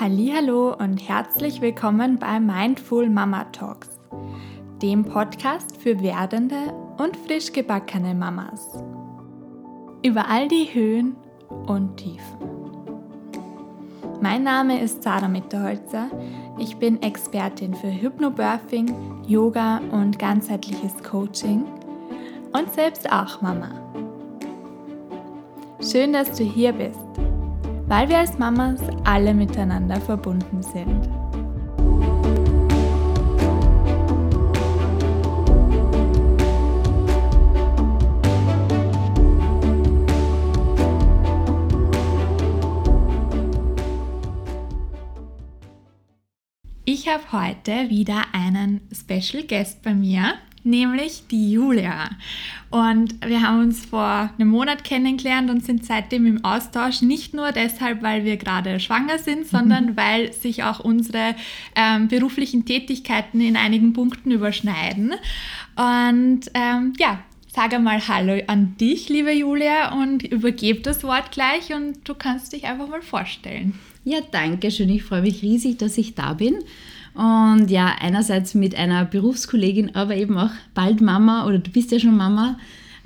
Hallihallo und herzlich willkommen bei Mindful Mama Talks, dem Podcast für werdende und frisch gebackene Mamas. Über all die Höhen und Tiefen. Mein Name ist Sarah Mitterholzer. Ich bin Expertin für Hypnobirthing, Yoga und ganzheitliches Coaching und selbst auch Mama. Schön, dass du hier bist, weil wir als Mamas alle miteinander verbunden sind. Ich habe heute wieder einen Special Guest bei mir, nämlich die Julia. Und wir haben uns vor einem Monat kennengelernt und sind seitdem im Austausch, nicht nur deshalb, weil wir gerade schwanger sind, sondern weil sich auch unsere beruflichen Tätigkeiten in einigen Punkten überschneiden. Und sage mal Hallo an dich, liebe Julia, und übergebe das Wort gleich und du kannst dich einfach mal vorstellen. Ja, danke schön. Ich freue mich riesig, dass ich da bin. Und ja, einerseits mit einer Berufskollegin, aber eben auch bald Mama, oder du bist ja schon Mama,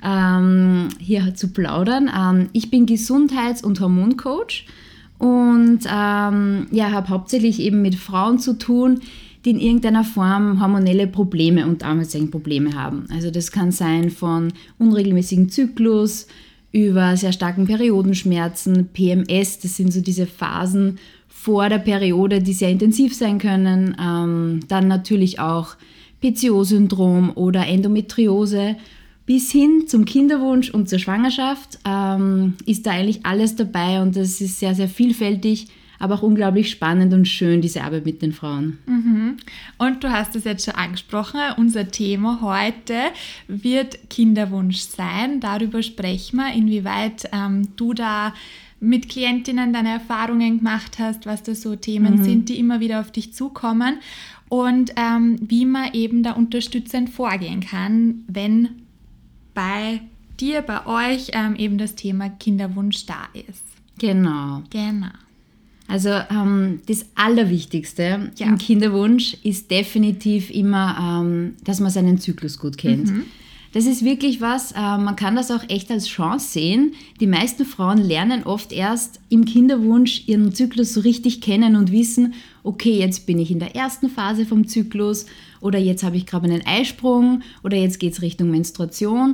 hier zu plaudern. Ich bin Gesundheits- und Hormoncoach und habe hauptsächlich eben mit Frauen zu tun, die in irgendeiner Form hormonelle Probleme und Probleme haben. Also das kann sein von unregelmäßigen Zyklus, über sehr starken Periodenschmerzen, PMS, das sind so diese Phasen vor der Periode, die sehr intensiv sein können. Dann natürlich auch PCO-Syndrom oder Endometriose bis hin zum Kinderwunsch und zur Schwangerschaft ist da eigentlich alles dabei und das ist sehr, sehr vielfältig, aber auch unglaublich spannend und schön, diese Arbeit mit den Frauen. Und du hast es jetzt schon angesprochen, unser Thema heute wird Kinderwunsch sein. Darüber sprechen wir, inwieweit du da mit Klientinnen deine Erfahrungen gemacht hast, was da so Themen sind, die immer wieder auf dich zukommen und wie man eben da unterstützend vorgehen kann, wenn bei dir, bei euch eben das Thema Kinderwunsch da ist. Genau. Also das Allerwichtigste im Kinderwunsch ist definitiv immer, dass man seinen Zyklus gut kennt. Das ist wirklich was, man kann das auch echt als Chance sehen. Die meisten Frauen lernen oft erst im Kinderwunsch ihren Zyklus so richtig kennen und wissen, okay, jetzt bin ich in der ersten Phase vom Zyklus oder jetzt habe ich gerade einen Eisprung oder jetzt geht es Richtung Menstruation.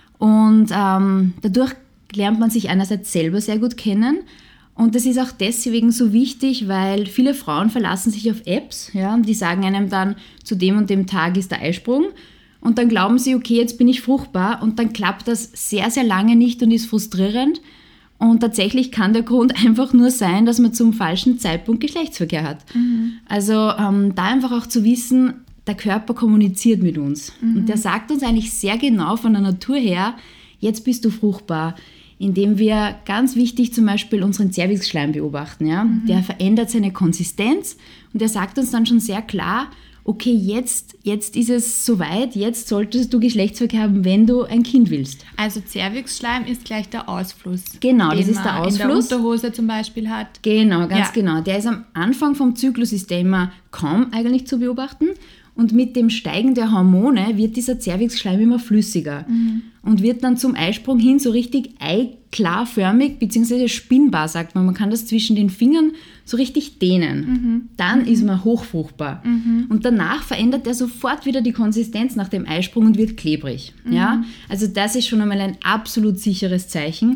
Und dadurch lernt man sich einerseits selber sehr gut kennen. Und das ist auch deswegen so wichtig, weil viele Frauen verlassen sich auf Apps, die sagen einem dann, zu dem und dem Tag ist der Eisprung. Und dann glauben sie, okay, jetzt bin ich fruchtbar und dann klappt das sehr, sehr lange nicht und ist frustrierend. Und tatsächlich kann der Grund einfach nur sein, dass man zum falschen Zeitpunkt Geschlechtsverkehr hat. Also da einfach auch zu wissen, der Körper kommuniziert mit uns. Und der sagt uns eigentlich sehr genau von der Natur her, jetzt bist du fruchtbar. Indem wir ganz wichtig zum Beispiel unseren Zervixschleim beobachten. Der verändert seine Konsistenz und der sagt uns dann schon sehr klar, okay, jetzt ist es soweit, jetzt solltest du Geschlechtsverkehr haben, wenn du ein Kind willst. Also Zervixschleim ist gleich der Ausfluss. Genau, das ist der Ausfluss. In der Unterhose zum Beispiel hat. Genau, ganz genau. Der ist am Anfang vom Zyklus, ist der immer kaum eigentlich zu beobachten. Und mit dem Steigen der Hormone wird dieser Zervixschleim immer flüssiger und wird dann zum Eisprung hin so richtig eiklarförmig bzw. spinnbar, sagt man. Man kann das zwischen den Fingern so richtig dehnen. Dann ist man hochfruchtbar. Und danach verändert er sofort wieder die Konsistenz nach dem Eisprung und wird klebrig. Ja? Also das ist schon einmal ein absolut sicheres Zeichen.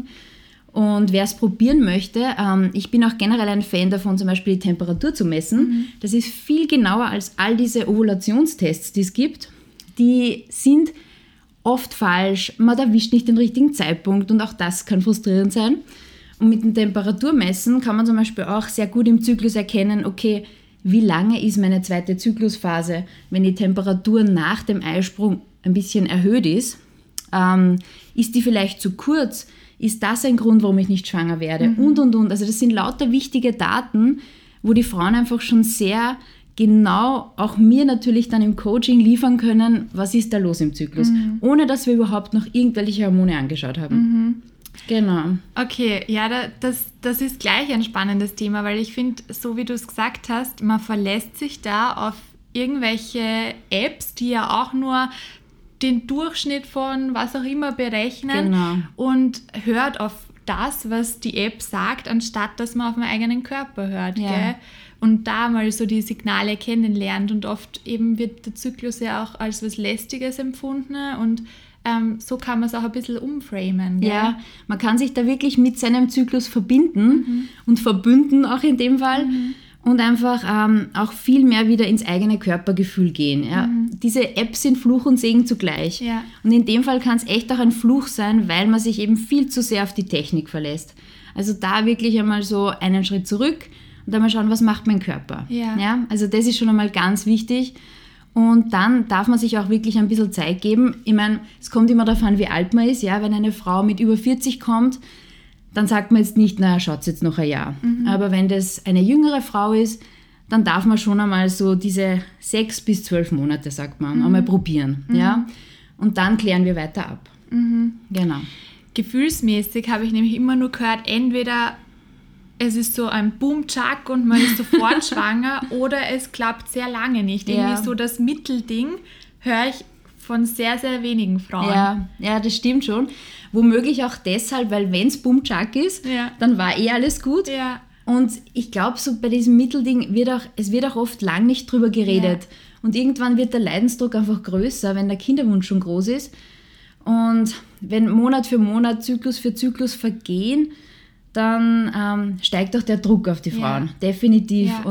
Und wer es probieren möchte, ich bin auch generell ein Fan davon, zum Beispiel die Temperatur zu messen. Das ist viel genauer als all diese Ovulationstests, die es gibt. Die sind oft falsch, man erwischt nicht den richtigen Zeitpunkt und auch das kann frustrierend sein. Und mit dem Temperaturmessen kann man zum Beispiel auch sehr gut im Zyklus erkennen, okay, wie lange ist meine zweite Zyklusphase, wenn die Temperatur nach dem Eisprung ein bisschen erhöht ist. Ist die vielleicht zu kurz? Ist das ein Grund, warum ich nicht schwanger werde? Und. Also das sind lauter wichtige Daten, wo die Frauen einfach schon sehr genau auch mir natürlich dann im Coaching liefern können, was ist da los im Zyklus, ohne dass wir überhaupt noch irgendwelche Hormone angeschaut haben. Genau. Okay, ja, das ist gleich ein spannendes Thema, weil ich finde, so wie du es gesagt hast, man verlässt sich da auf irgendwelche Apps, die ja auch nur den Durchschnitt von was auch immer berechnen und hört auf das, was die App sagt, anstatt dass man auf den eigenen Körper hört, gell? Und da mal so die Signale kennenlernt und oft eben wird der Zyklus ja auch als was Lästiges empfunden und so kann man es auch ein bisschen umframen. Gell? Ja, man kann sich da wirklich mit seinem Zyklus verbinden und verbünden auch in dem Fall und einfach auch viel mehr wieder ins eigene Körpergefühl gehen. Ja? Diese Apps sind Fluch und Segen zugleich. Ja. Und in dem Fall kann es echt auch ein Fluch sein, weil man sich eben viel zu sehr auf die Technik verlässt. Also da wirklich einmal so einen Schritt zurück und dann mal schauen, was macht mein Körper. Ja? Also das ist schon einmal ganz wichtig. Und dann darf man sich auch wirklich ein bisschen Zeit geben. Ich meine, es kommt immer darauf an, wie alt man ist. Ja? Wenn eine Frau mit über 40 kommt, dann sagt man jetzt nicht, naja, schaut jetzt noch ein Jahr. Aber wenn das eine jüngere Frau ist, dann darf man schon einmal so diese 6 bis 12 Monate, sagt man, einmal probieren. Ja? Und dann klären wir weiter ab. Genau. Gefühlsmäßig habe ich nämlich immer nur gehört, entweder es ist so ein Boom-Chuck und man ist sofort schwanger oder es klappt sehr lange nicht. Irgendwie so das Mittelding höre ich von sehr, sehr wenigen Frauen. Ja, das stimmt schon. Womöglich auch deshalb, weil wenn es Boom-Chuck ist, dann war alles gut. Ja. Und ich glaube, so bei diesem Mittelding wird auch oft lang nicht drüber geredet. Ja. Und irgendwann wird der Leidensdruck einfach größer, wenn der Kinderwunsch schon groß ist. Und wenn Monat für Monat, Zyklus für Zyklus vergehen, dann steigt auch der Druck auf die Frauen, definitiv. Ja.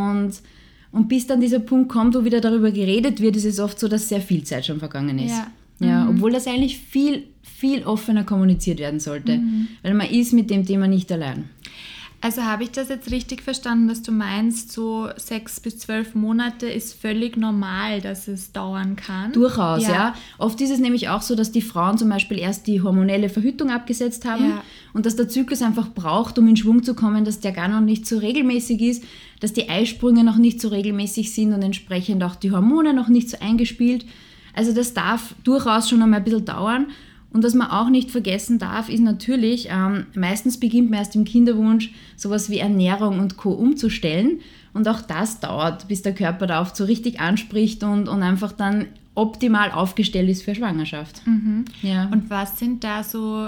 Und bis dann dieser Punkt kommt, wo wieder darüber geredet wird, ist es oft so, dass sehr viel Zeit schon vergangen ist. Ja, obwohl das eigentlich viel, viel offener kommuniziert werden sollte, weil man ist mit dem Thema nicht allein. Also habe ich das jetzt richtig verstanden, dass du meinst, so 6 bis 12 Monate ist völlig normal, dass es dauern kann? Durchaus, ja. Oft ist es nämlich auch so, dass die Frauen zum Beispiel erst die hormonelle Verhütung abgesetzt haben und dass der Zyklus einfach braucht, um in Schwung zu kommen, dass der gar noch nicht so regelmäßig ist, dass die Eisprünge noch nicht so regelmäßig sind und entsprechend auch die Hormone noch nicht so eingespielt. Also das darf durchaus schon einmal ein bisschen dauern. Und was man auch nicht vergessen darf, ist natürlich, meistens beginnt man erst im Kinderwunsch sowas wie Ernährung und Co. umzustellen. Und auch das dauert, bis der Körper darauf so richtig anspricht und einfach dann optimal aufgestellt ist für Schwangerschaft. Ja. Und was sind da so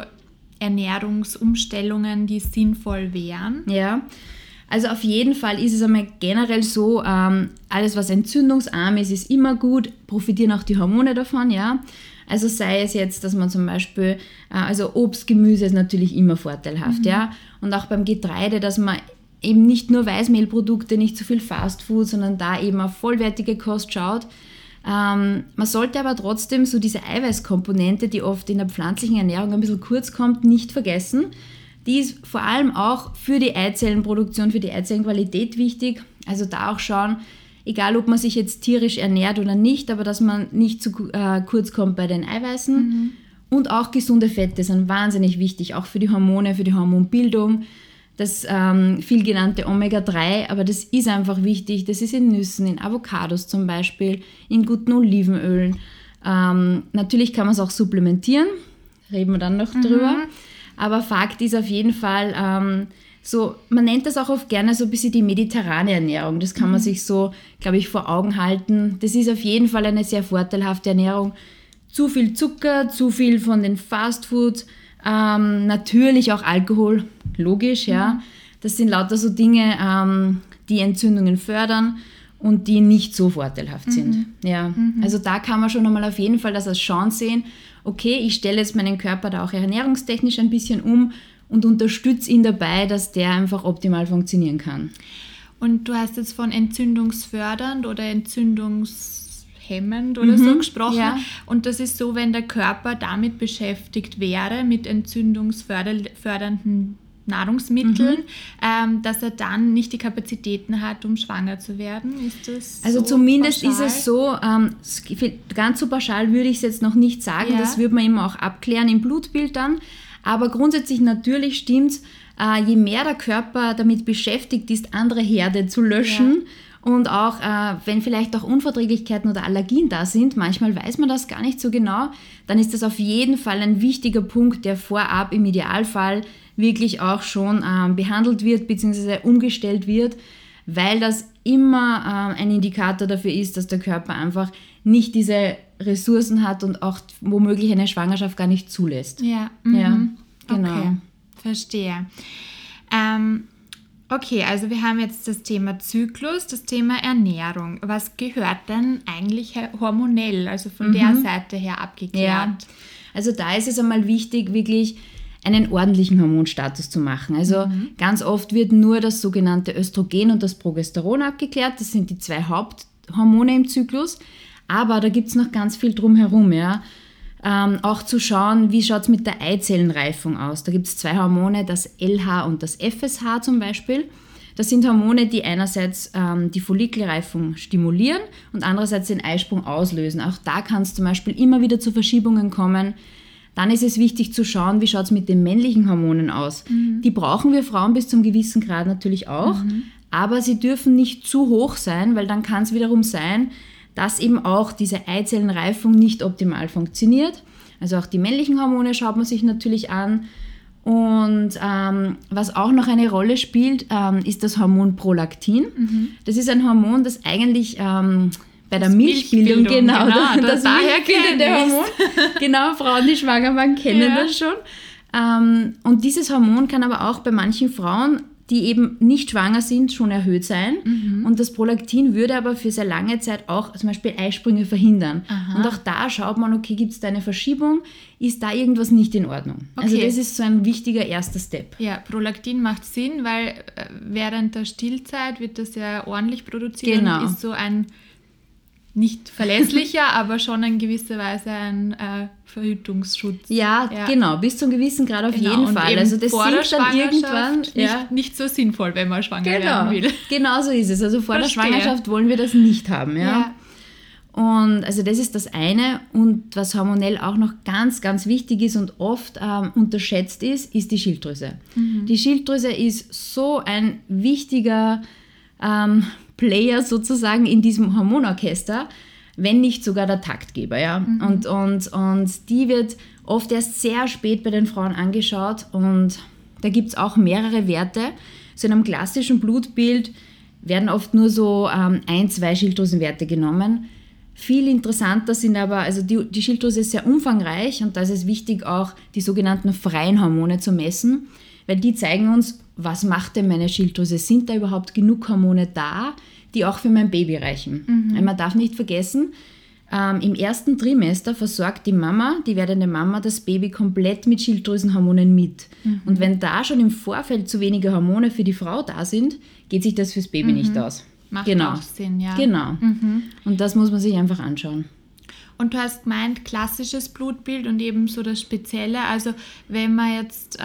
Ernährungsumstellungen, die sinnvoll wären? Ja, also auf jeden Fall ist es einmal generell so, alles was entzündungsarm ist, ist immer gut, profitieren auch die Hormone davon, ja. Also sei es jetzt, dass man zum Beispiel, also Obst, Gemüse ist natürlich immer vorteilhaft, ja. Und auch beim Getreide, dass man eben nicht nur Weißmehlprodukte, nicht so viel Fastfood, sondern da eben auf vollwertige Kost schaut. Man sollte aber trotzdem so diese Eiweißkomponente, die oft in der pflanzlichen Ernährung ein bisschen kurz kommt, nicht vergessen. Die ist vor allem auch für die Eizellenproduktion, für die Eizellenqualität wichtig. Also da auch schauen, egal ob man sich jetzt tierisch ernährt oder nicht, aber dass man nicht zu kurz kommt bei den Eiweißen. Und auch gesunde Fette sind wahnsinnig wichtig, auch für die Hormone, für die Hormonbildung. Das viel genannte Omega-3, aber das ist einfach wichtig. Das ist in Nüssen, in Avocados zum Beispiel, in guten Olivenölen. Natürlich kann man es auch supplementieren, reden wir dann noch drüber. Aber Fakt ist auf jeden Fall, so, man nennt das auch oft gerne so ein bisschen die mediterrane Ernährung. Das kann man sich so, glaube ich, vor Augen halten. Das ist auf jeden Fall eine sehr vorteilhafte Ernährung. Zu viel Zucker, zu viel von den Fastfood, natürlich auch Alkohol, logisch, ja. Das sind lauter so Dinge, die Entzündungen fördern und die nicht so vorteilhaft sind. Ja. Also da kann man schon einmal auf jeden Fall das als Chance sehen, okay, ich stelle jetzt meinen Körper da auch ernährungstechnisch ein bisschen um und unterstütze ihn dabei, dass der einfach optimal funktionieren kann. Und du hast jetzt von entzündungsfördernd oder entzündungshemmend oder so gesprochen. Ja. Und das ist so, wenn der Körper damit beschäftigt wäre, mit entzündungsfördernden Nahrungsmitteln, dass er dann nicht die Kapazitäten hat, um schwanger zu werden? Ist das also so zumindest pauschal? Ist es so, ganz so pauschal würde ich es jetzt noch nicht sagen, das würde man immer auch abklären im Blutbild dann, aber grundsätzlich natürlich stimmt es, je mehr der Körper damit beschäftigt ist, andere Herde zu löschen Und auch, wenn vielleicht auch Unverträglichkeiten oder Allergien da sind, manchmal weiß man das gar nicht so genau, dann ist das auf jeden Fall ein wichtiger Punkt, der vorab im Idealfall wirklich auch schon behandelt wird bzw. umgestellt wird, weil das immer ein Indikator dafür ist, dass der Körper einfach nicht diese Ressourcen hat und auch womöglich eine Schwangerschaft gar nicht zulässt. Ja, ja, genau. Okay, verstehe. Okay, also wir haben jetzt das Thema Zyklus, das Thema Ernährung. Was gehört denn eigentlich hormonell, also von der Seite her abgeklärt? Ja, also da ist es einmal wichtig, wirklich einen ordentlichen Hormonstatus zu machen. Also ganz oft wird nur das sogenannte Östrogen und das Progesteron abgeklärt. Das sind die 2 Haupthormone im Zyklus. Aber da gibt es noch ganz viel drumherum, ja. Auch zu schauen, wie schaut es mit der Eizellenreifung aus. Da gibt es 2 Hormone, das LH und das FSH zum Beispiel. Das sind Hormone, die einerseits die Follikelreifung stimulieren und andererseits den Eisprung auslösen. Auch da kann es zum Beispiel immer wieder zu Verschiebungen kommen. Dann ist es wichtig zu schauen, wie schaut es mit den männlichen Hormonen aus. Die brauchen wir Frauen bis zum gewissen Grad natürlich auch, aber sie dürfen nicht zu hoch sein, weil dann kann es wiederum sein, dass eben auch diese Eizellenreifung nicht optimal funktioniert. Also auch die männlichen Hormone schaut man sich natürlich an. Und was auch noch eine Rolle spielt, ist das Hormon Prolaktin. Das ist ein Hormon, das eigentlich bei der Milchbildung, genau das milchbildende Hormon. Genau, Frauen, die schwanger waren, kennen das schon. Und dieses Hormon kann aber auch bei manchen Frauen, die eben nicht schwanger sind, schon erhöht sein. Und das Prolaktin würde aber für sehr lange Zeit auch zum Beispiel Eisprünge verhindern. Und auch da schaut man, okay, gibt es da eine Verschiebung? Ist da irgendwas nicht in Ordnung? Okay. Also das ist so ein wichtiger erster Step. Ja, Prolaktin macht Sinn, weil während der Stillzeit wird das ja ordentlich produziert und ist so ein nicht verlässlicher, aber schon in gewisser Weise ein Verhütungsschutz. Ja, genau, bis zu einem gewissen Grad auf jeden Fall. Also das sinkt dann irgendwann nicht so sinnvoll, wenn man schwanger werden will. Genau so ist es. Also vor der Schwangerschaft wollen wir das nicht haben. Ja. Und also das ist das eine. Und was hormonell auch noch ganz, ganz wichtig ist und oft unterschätzt ist die Schilddrüse. Die Schilddrüse ist so ein wichtiger Player sozusagen in diesem Hormonorchester, wenn nicht sogar der Taktgeber. Ja? Und die wird oft erst sehr spät bei den Frauen angeschaut und da gibt es auch mehrere Werte. So in einem klassischen Blutbild werden oft nur so 1-2 Schilddrüsenwerte genommen. Viel interessanter sind aber, also die Schilddrüse ist sehr umfangreich und da ist es wichtig, auch die sogenannten freien Hormone zu messen, weil die zeigen uns, was macht denn meine Schilddrüse? Sind da überhaupt genug Hormone da, die auch für mein Baby reichen? Weil man darf nicht vergessen, im ersten Trimester versorgt die werdende Mama, das Baby komplett mit Schilddrüsenhormonen mit. Und wenn da schon im Vorfeld zu wenige Hormone für die Frau da sind, geht sich das fürs Baby nicht aus. Macht auch Sinn, ja. Genau. Und das muss man sich einfach anschauen. Und du hast gemeint, klassisches Blutbild und eben so das Spezielle. Also wenn man jetzt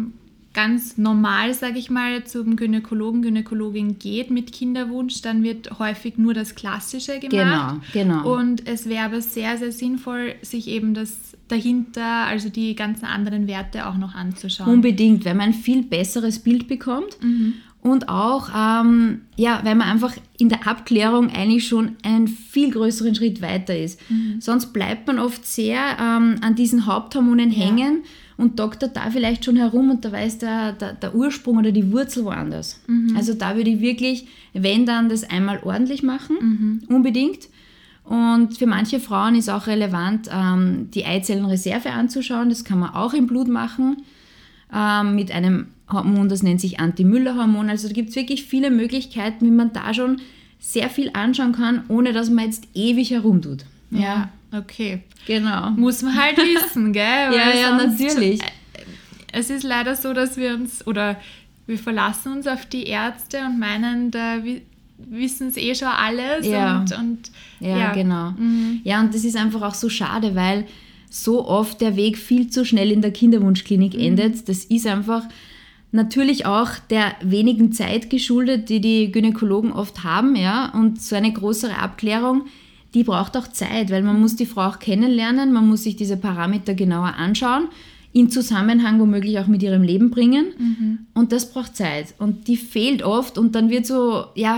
ganz normal, sage ich mal, zum Gynäkologin geht mit Kinderwunsch, dann wird häufig nur das Klassische gemacht. Genau. Und es wäre aber sehr, sehr sinnvoll, sich eben das dahinter, also die ganzen anderen Werte auch noch anzuschauen. Unbedingt, weil man ein viel besseres Bild bekommt. Und auch, weil man einfach in der Abklärung eigentlich schon einen viel größeren Schritt weiter ist. Sonst bleibt man oft sehr an diesen Haupthormonen hängen und doktert da vielleicht schon herum und da weiß der Ursprung oder die Wurzel woanders. Also da würde ich wirklich, wenn dann, das einmal ordentlich machen, unbedingt. Und für manche Frauen ist auch relevant, die Eizellenreserve anzuschauen. Das kann man auch im Blut machen mit einem Hormon, das nennt sich Anti-Müller-Hormon. Also da gibt es wirklich viele Möglichkeiten, wie man da schon sehr viel anschauen kann, ohne dass man jetzt ewig herumtut. Ja, okay. Genau. Muss man halt wissen, gell? Weil ja, natürlich. Es ist leider so, dass wir verlassen uns auf die Ärzte und meinen, da wissen es schon alles. Ja, ja. Genau. Ja, und das ist einfach auch so schade, weil so oft der Weg viel zu schnell in der Kinderwunschklinik endet. Das ist einfach natürlich auch der wenigen Zeit geschuldet, die die Gynäkologen oft haben. Ja? Und so eine größere Abklärung, die braucht auch Zeit, weil man muss die Frau auch kennenlernen, man muss sich diese Parameter genauer anschauen, in Zusammenhang womöglich auch mit ihrem Leben bringen. Und das braucht Zeit. Und die fehlt oft und dann wird so,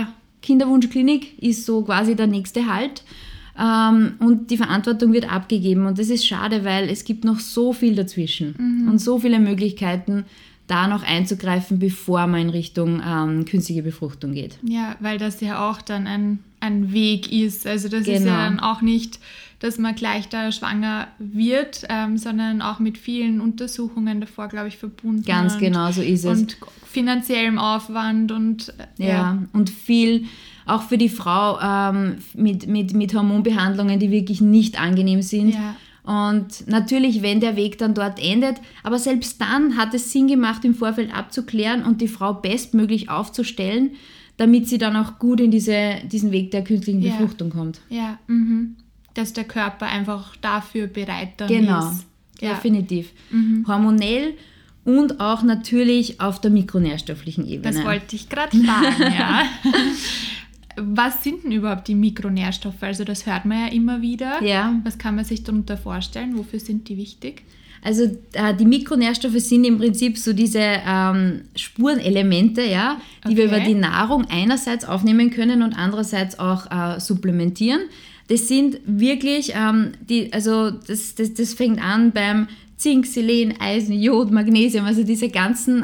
Kinderwunschklinik ist so quasi der nächste Halt. Und die Verantwortung wird abgegeben. Und das ist schade, weil es gibt noch so viel dazwischen und so viele Möglichkeiten, da noch einzugreifen, bevor man in Richtung künstliche Befruchtung geht. Ja, weil das ja auch dann ein Weg ist. Also das Genau. ist ja dann auch nicht, dass man gleich da schwanger wird, sondern auch mit vielen Untersuchungen davor, glaube ich, verbunden. Ganz genau, so ist es. Und finanziellem Aufwand und und viel auch für die Frau mit Hormonbehandlungen, die wirklich nicht angenehm sind. Ja. Und natürlich, wenn der Weg dann dort endet, aber selbst dann hat es Sinn gemacht, im Vorfeld abzuklären und die Frau bestmöglich aufzustellen, damit sie dann auch gut in diesen Weg der künstlichen Befruchtung kommt. Ja, dass der Körper einfach dafür bereit dann Genau, ist. Ja. Definitiv. Hormonell und auch natürlich auf der mikronährstofflichen Ebene. Das wollte ich gerade fragen, ja. Was sind denn überhaupt die Mikronährstoffe? Also das hört man ja immer wieder. Ja. Was kann man sich darunter vorstellen? Wofür sind die wichtig? Also die Mikronährstoffe sind im Prinzip so diese Spurenelemente, ja, die wir über die Nahrung einerseits aufnehmen können und andererseits auch supplementieren. Das sind wirklich, das fängt an beim Zink, Selen, Eisen, Jod, Magnesium, also diese ganzen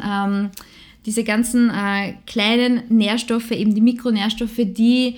kleinen Nährstoffe, eben die Mikronährstoffe, die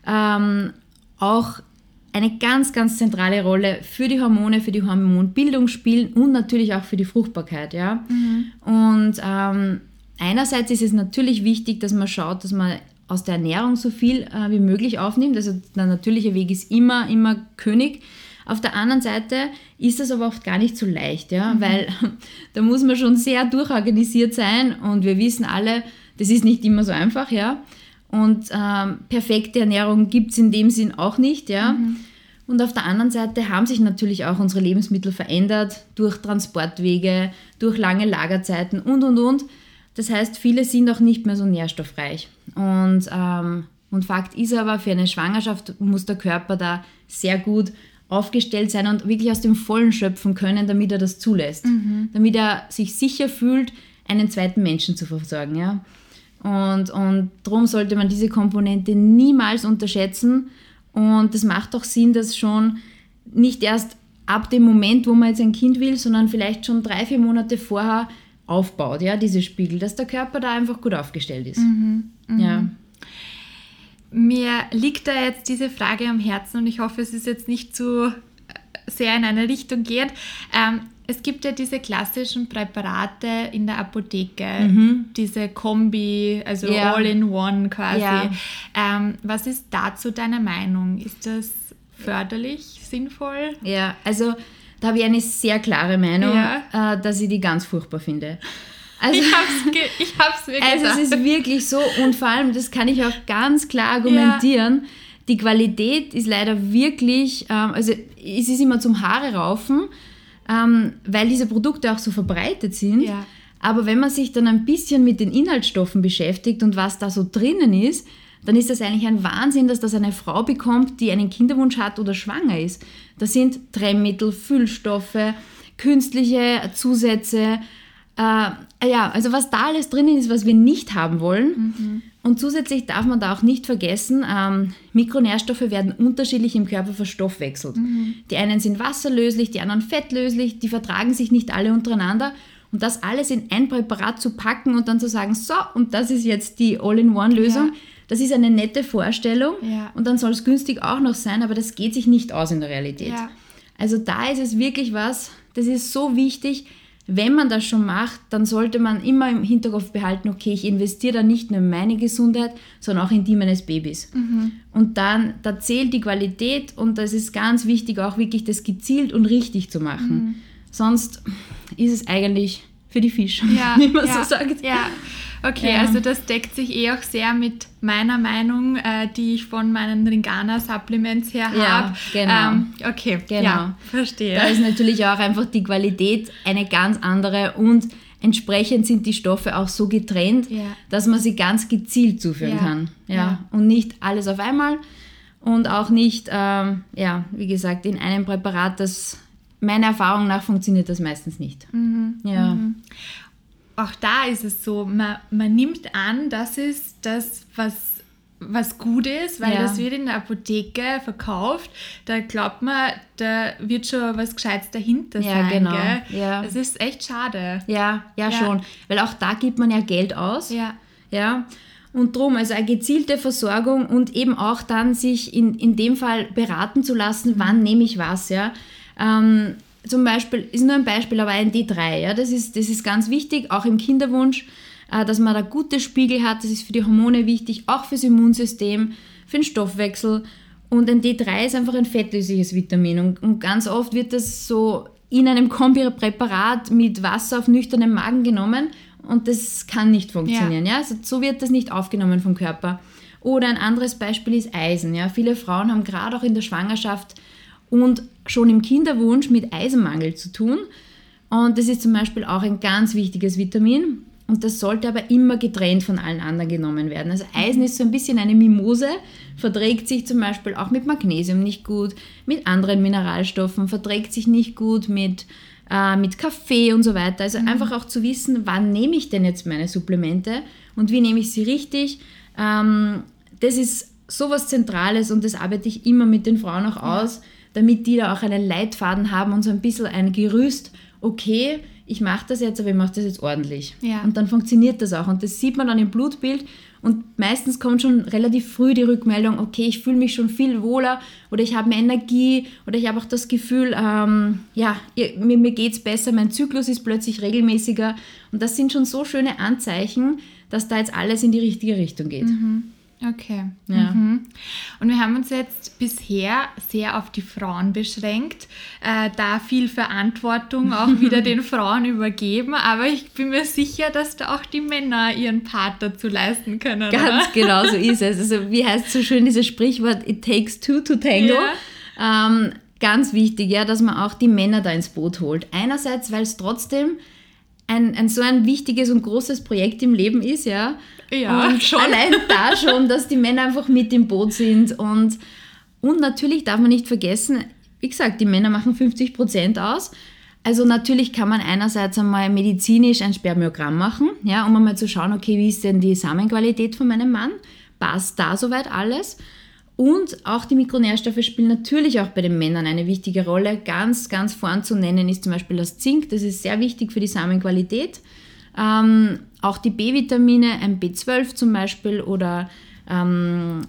auch eine ganz, ganz zentrale Rolle für die Hormone, für die Hormonbildung spielen und natürlich auch für die Fruchtbarkeit. Ja? Und einerseits ist es natürlich wichtig, dass man schaut, dass man aus der Ernährung so viel wie möglich aufnimmt. Also der natürliche Weg ist immer König. Auf der anderen Seite ist das aber oft gar nicht so leicht, ja? Weil da muss man schon sehr durchorganisiert sein und wir wissen alle, das ist nicht immer so einfach, ja. Und perfekte Ernährung gibt es in dem Sinn auch nicht, ja. Und auf der anderen Seite haben sich natürlich auch unsere Lebensmittel verändert durch Transportwege, durch lange Lagerzeiten und. Das heißt, viele sind auch nicht mehr so nährstoffreich. Und Fakt ist aber, für eine Schwangerschaft muss der Körper da sehr gut aufgestellt sein und wirklich aus dem Vollen schöpfen können, damit er das zulässt. Damit er sich sicher fühlt, einen zweiten Menschen zu versorgen. Ja? Und darum sollte man diese Komponente niemals unterschätzen. Und das macht auch Sinn, dass schon nicht erst ab dem Moment, wo man jetzt ein Kind will, sondern vielleicht schon 3-4 Monate vorher aufbaut, ja, diese Spiegel, dass der Körper da einfach gut aufgestellt ist. Ja. Mir liegt da jetzt diese Frage am Herzen und ich hoffe, es ist jetzt nicht zu sehr in eine Richtung geht. Es gibt ja diese klassischen Präparate in der Apotheke, diese Kombi, also All-in-One quasi. Ja. Was ist dazu deine Meinung? Ist das förderlich, sinnvoll? Ja, also da habe ich eine sehr klare Meinung, dass ich die ganz furchtbar finde. Also, ich hab's mir gesagt. Also es ist wirklich so und vor allem, das kann ich auch ganz klar argumentieren, die Qualität ist leider wirklich, also es ist immer zum Haare raufen, weil diese Produkte auch so verbreitet sind. Ja. Aber wenn man sich dann ein bisschen mit den Inhaltsstoffen beschäftigt und was da so drinnen ist, dann ist das eigentlich ein Wahnsinn, dass das eine Frau bekommt, die einen Kinderwunsch hat oder schwanger ist. Das sind Trennmittel, Füllstoffe, künstliche Zusätze, also was da alles drinnen ist, was wir nicht haben wollen. Und zusätzlich darf man da auch nicht vergessen, Mikronährstoffe werden unterschiedlich im Körper verstoffwechselt. Die einen sind wasserlöslich, die anderen fettlöslich, die vertragen sich nicht alle untereinander. Und das alles in ein Präparat zu packen und dann zu sagen, so, und das ist jetzt die All-in-One-Lösung, das ist eine nette Vorstellung und dann soll es günstig auch noch sein, aber das geht sich nicht aus in der Realität. Ja. Also da ist es wirklich was, das ist so wichtig. Wenn man das schon macht, dann sollte man immer im Hinterkopf behalten, okay, ich investiere da nicht nur in meine Gesundheit, sondern auch in die meines Babys. Und dann, da zählt die Qualität und das ist ganz wichtig, auch wirklich das gezielt und richtig zu machen. Sonst ist es eigentlich für die Fische, wie man so sagt. Ja. Okay, also das deckt sich auch sehr mit meiner Meinung, die ich von meinen Ringana-Supplements her habe. Genau. Okay, genau. Ja, verstehe. Da ist natürlich auch einfach die Qualität eine ganz andere und entsprechend sind die Stoffe auch so getrennt, dass man sie ganz gezielt zuführen kann. Ja. Und nicht alles auf einmal und auch nicht, wie gesagt, in einem Präparat, das meiner Erfahrung nach funktioniert das meistens nicht. Auch da ist es so, man nimmt an, das ist das, was gut ist, weil das wird in der Apotheke verkauft. Da glaubt man, da wird schon was Gescheites dahinter sein. Genau. Gell? Ja. Das ist echt schade. Ja, schon. Weil auch da gibt man ja Geld aus. Ja. Und drum, also eine gezielte Versorgung und eben auch dann sich in dem Fall beraten zu lassen, wann nehme ich was. Ja. Zum Beispiel, ist nur ein Beispiel, aber ein D3, ja, das ist ganz wichtig, auch im Kinderwunsch, dass man da gute Spiegel hat, das ist für die Hormone wichtig, auch fürs Immunsystem, für den Stoffwechsel. Und ein D3 ist einfach ein fettlösliches Vitamin und ganz oft wird das so in einem Kombipräparat mit Wasser auf nüchternem Magen genommen und das kann nicht funktionieren. Ja. Also so wird das nicht aufgenommen vom Körper. Oder ein anderes Beispiel ist Eisen. Ja. Viele Frauen haben gerade auch in der Schwangerschaft und schon im Kinderwunsch mit Eisenmangel zu tun. Und das ist zum Beispiel auch ein ganz wichtiges Vitamin. Und das sollte aber immer getrennt von allen anderen genommen werden. Also Eisen ist so ein bisschen eine Mimose, verträgt sich zum Beispiel auch mit Magnesium nicht gut, mit anderen Mineralstoffen, verträgt sich nicht gut mit Kaffee und so weiter. Also einfach auch zu wissen, wann nehme ich denn jetzt meine Supplemente und wie nehme ich sie richtig. Das ist sowas Zentrales und das arbeite ich immer mit den Frauen auch aus, damit die da auch einen Leitfaden haben und so ein bisschen ein Gerüst, okay, ich mache das jetzt, aber ich mache das jetzt ordentlich. Ja. Und dann funktioniert das auch. Und das sieht man dann im Blutbild. Und meistens kommt schon relativ früh die Rückmeldung, okay, ich fühle mich schon viel wohler oder ich habe mehr Energie oder ich habe auch das Gefühl, mir geht es besser, mein Zyklus ist plötzlich regelmäßiger. Und das sind schon so schöne Anzeichen, dass da jetzt alles in die richtige Richtung geht. Okay. Ja. Und wir haben uns jetzt bisher sehr auf die Frauen beschränkt, da viel Verantwortung auch wieder den Frauen übergeben, aber ich bin mir sicher, dass da auch die Männer ihren Part dazu leisten können. Ganz oder? Genau so ist es. Also wie heißt so schön dieses Sprichwort, it takes two to tango. Ja. Ganz wichtig, ja, dass man auch die Männer da ins Boot holt. Einerseits, weil es trotzdem so ein wichtiges und großes Projekt im Leben ist, ja. Ja, und schon. Allein da schon, dass die Männer einfach mit im Boot sind. Und natürlich darf man nicht vergessen, wie gesagt, die Männer machen 50% aus. Also natürlich kann man einerseits einmal medizinisch ein Spermiogramm machen, ja, um einmal zu schauen, okay, wie ist denn die Samenqualität von meinem Mann? Passt da soweit alles? Und auch die Mikronährstoffe spielen natürlich auch bei den Männern eine wichtige Rolle. Ganz, ganz vorn zu nennen ist zum Beispiel das Zink. Das ist sehr wichtig für die Samenqualität. Auch die B-Vitamine, ein B12 zum Beispiel oder ein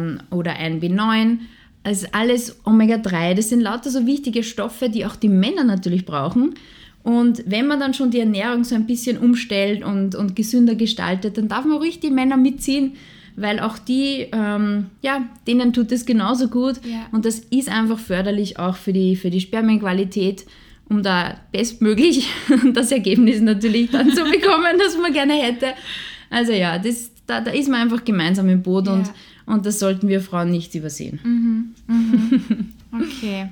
B9. Also alles Omega-3. Das sind lauter so wichtige Stoffe, die auch die Männer natürlich brauchen. Und wenn man dann schon die Ernährung so ein bisschen umstellt und gesünder gestaltet, dann darf man ruhig die Männer mitziehen, weil auch die, denen tut es genauso gut. Ja. Und das ist einfach förderlich auch für die Spermienqualität, um da bestmöglich das Ergebnis natürlich dann zu bekommen, das man gerne hätte. Also ja, da ist man einfach gemeinsam im Boot und das sollten wir Frauen nicht übersehen. Okay.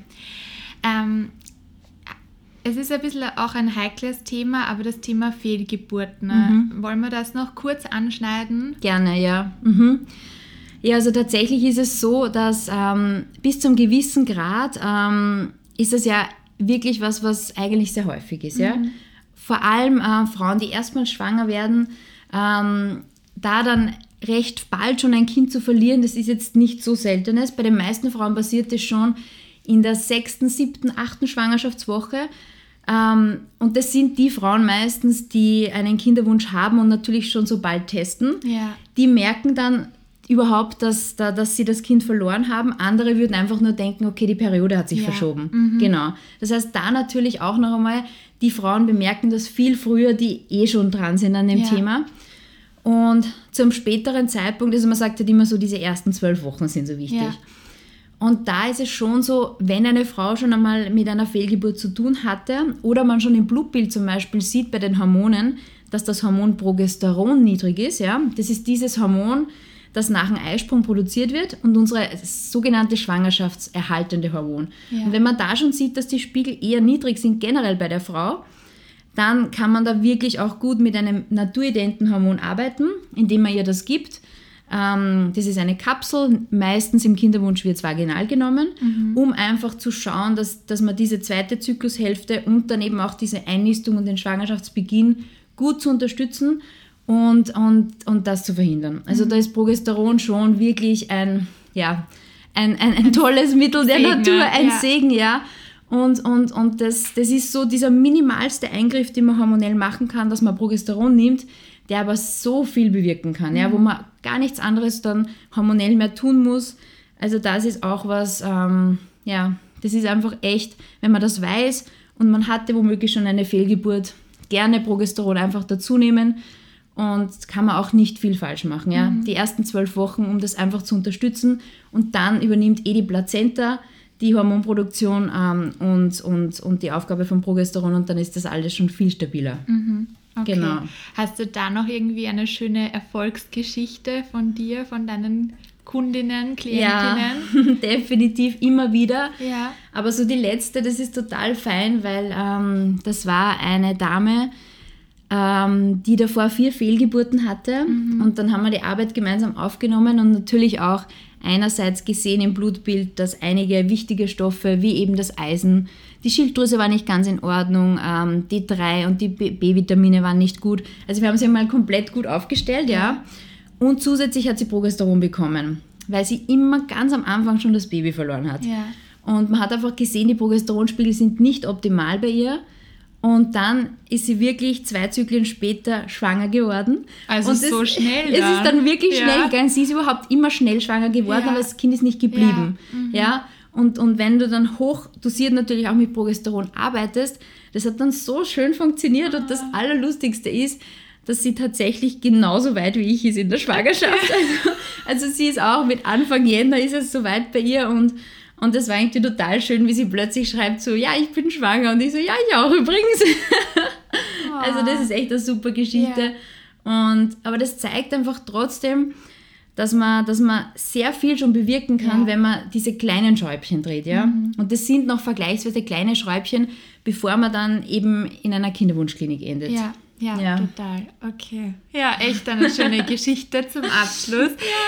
Es ist ein bisschen auch ein heikles Thema, aber das Thema Fehlgeburten. Wollen wir das noch kurz anschneiden? Gerne, ja. Ja, also tatsächlich ist es so, dass bis zum gewissen Grad ist das ja wirklich was eigentlich sehr häufig ist. Ja? Vor allem Frauen, die erstmal schwanger werden, da dann recht bald schon ein Kind zu verlieren, das ist jetzt nicht so Seltenes. Bei den meisten Frauen passiert das schon in der 6., 7., 8. Schwangerschaftswoche. Und das sind die Frauen meistens, die einen Kinderwunsch haben und natürlich schon so bald testen. Ja. Die merken dann überhaupt, dass sie das Kind verloren haben. Andere würden einfach nur denken, okay, die Periode hat sich verschoben. Genau. Das heißt, da natürlich auch noch einmal, die Frauen bemerken das viel früher, die schon dran sind an dem Thema. Und zum späteren Zeitpunkt, also man sagt halt immer so, diese ersten 12 Wochen sind so wichtig. Ja. Und da ist es schon so, wenn eine Frau schon einmal mit einer Fehlgeburt zu tun hatte oder man schon im Blutbild zum Beispiel sieht bei den Hormonen, dass das Hormon Progesteron niedrig ist, ja, das ist dieses Hormon, das nach dem Eisprung produziert wird und unsere sogenannte schwangerschaftserhaltende Hormon. Ja. Und wenn man da schon sieht, dass die Spiegel eher niedrig sind, generell bei der Frau, dann kann man da wirklich auch gut mit einem naturidenten Hormon arbeiten, indem man ihr das gibt. Das ist eine Kapsel, meistens im Kinderwunsch wird es vaginal genommen, um einfach zu schauen, dass man diese zweite Zyklushälfte und dann eben auch diese Einnistung und den Schwangerschaftsbeginn gut zu unterstützen. und das zu verhindern. Also da ist Progesteron schon wirklich ein tolles Mittel der Segen, Natur, ein ja. Segen, ja. Und das ist so dieser minimalste Eingriff, den man hormonell machen kann, dass man Progesteron nimmt, der aber so viel bewirken kann, ja, wo man gar nichts anderes dann hormonell mehr tun muss. Also das ist auch was, das ist einfach echt, wenn man das weiß und man hatte womöglich schon eine Fehlgeburt, gerne Progesteron einfach dazu nehmen und kann man auch nicht viel falsch machen. Ja? Die ersten 12 Wochen, um das einfach zu unterstützen und dann übernimmt die Plazenta die Hormonproduktion und die Aufgabe von Progesteron und dann ist das alles schon viel stabiler. Okay. Genau. Hast du da noch irgendwie eine schöne Erfolgsgeschichte von dir, von deinen Kundinnen, Klientinnen? Ja, definitiv immer wieder. Ja. Aber so die letzte, das ist total fein, weil das war eine Dame, die davor 4 Fehlgeburten hatte und dann haben wir die Arbeit gemeinsam aufgenommen und natürlich auch einerseits gesehen im Blutbild, dass einige wichtige Stoffe wie eben das Eisen, die Schilddrüse war nicht ganz in Ordnung, D3 und die B-Vitamine waren nicht gut. Also wir haben sie mal komplett gut aufgestellt, ja. Und zusätzlich hat sie Progesteron bekommen, weil sie immer ganz am Anfang schon das Baby verloren hat. Ja. Und man hat einfach gesehen, die Progesteronspiegel sind nicht optimal bei ihr. Und dann ist sie wirklich 2 Zyklen später schwanger geworden. Also und so schnell Es ist dann wirklich Ja. schnell gegangen. Sie ist überhaupt immer schnell schwanger geworden, Ja. aber das Kind ist nicht geblieben. Ja. Und wenn du dann hochdosiert natürlich auch mit Progesteron arbeitest, das hat dann so schön funktioniert. Und das Allerlustigste ist, dass sie tatsächlich genauso weit wie ich ist in der Schwangerschaft. Also sie ist auch mit Anfang Jänner ist es so weit bei ihr und das war irgendwie total schön, wie sie plötzlich schreibt so, ja, ich bin schwanger. Und ich so, ja, ich auch übrigens. Also das ist echt eine super Geschichte. Ja. Aber das zeigt einfach trotzdem, dass man sehr viel schon bewirken kann, Ja. wenn man diese kleinen Schräubchen dreht. Ja? Und das sind noch vergleichsweise kleine Schräubchen, bevor man dann eben in einer Kinderwunschklinik endet. Ja, total. Okay. Ja, echt eine schöne Geschichte zum Abschluss.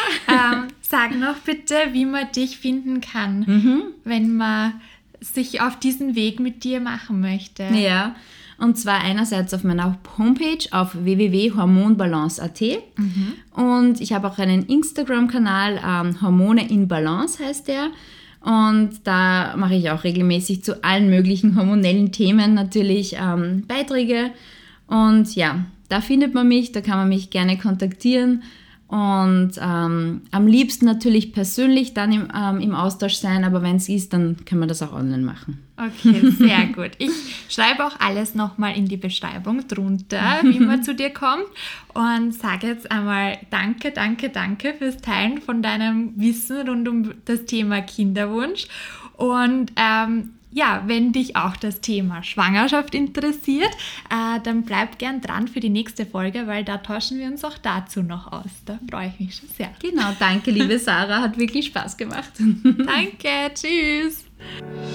Sag noch bitte, wie man dich finden kann, wenn man sich auf diesen Weg mit dir machen möchte. Ja, und zwar einerseits auf meiner Homepage auf www.hormonbalance.at und ich habe auch einen Instagram-Kanal, Hormone in Balance heißt der. Und da mache ich auch regelmäßig zu allen möglichen hormonellen Themen natürlich Beiträge. Und ja, da findet man mich, da kann man mich gerne kontaktieren und am liebsten natürlich persönlich dann im Austausch sein, aber wenn es ist, dann kann man das auch online machen. Okay, sehr gut. Ich schreibe auch alles nochmal in die Beschreibung drunter, wie man zu dir kommt und sage jetzt einmal danke fürs Teilen von deinem Wissen rund um das Thema Kinderwunsch und ja, wenn dich auch das Thema Schwangerschaft interessiert, dann bleib gern dran für die nächste Folge, weil da tauschen wir uns auch dazu noch aus. Da freue ich mich schon sehr. Genau, danke liebe Sarah, hat wirklich Spaß gemacht. Danke, tschüss.